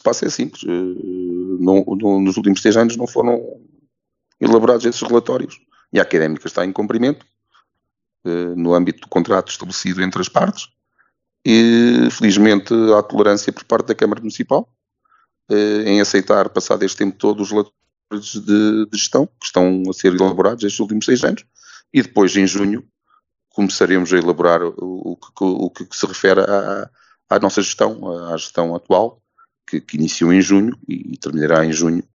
se passa é simples. Nos últimos 6 anos não foram elaborados esses relatórios e a Académica está em cumprimento no âmbito do contrato estabelecido entre as partes e, felizmente, há tolerância por parte da Câmara Municipal em aceitar, passado este tempo todo, os relatórios de gestão que estão a ser elaborados estes últimos 6 anos e depois, em junho, começaremos a elaborar o que se refere à nossa gestão, à gestão atual, que iniciou em junho e terminará em junho